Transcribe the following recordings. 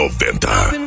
90.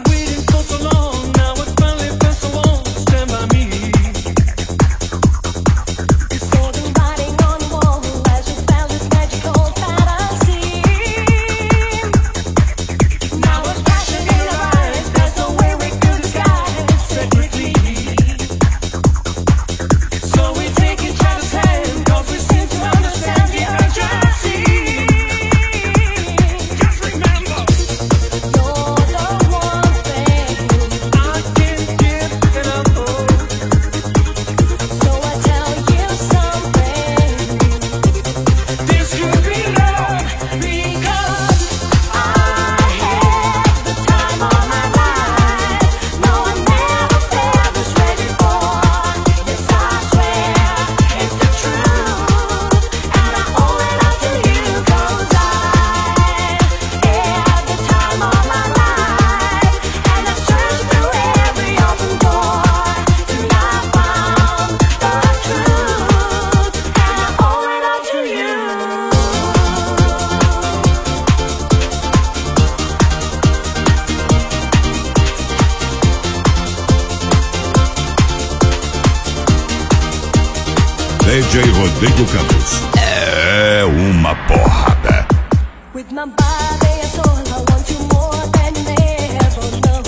DJ Rodrigo Campos é uma porrada. With my body and soul, I want you more than you ever know.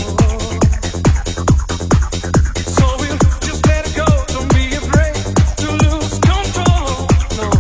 So we'll just let it go. Don't be afraid to lose control. No.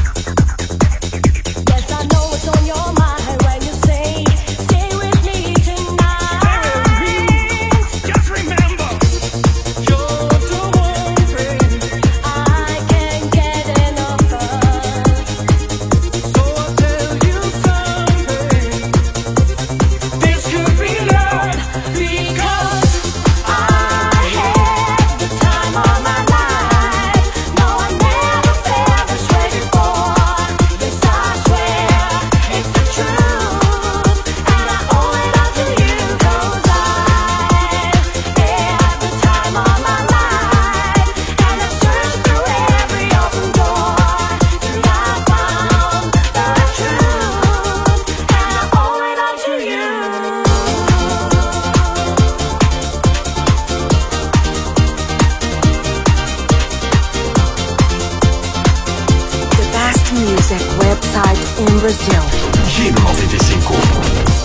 Yes, I know what's on your mind when you say, stay with me tonight. Stay with me. Just remember, you're the one, baby. I can't get enough of. So I'll tell you someday, this could be love, because I had the time of my life. No, I never felt this way before. Yes, I swear it's the truth, and I owe it all to you, 'cause I had the time of my life, and I searched through every open door till I found the truth, and I owe it all to you. The best music website in Brazil. Giro 95.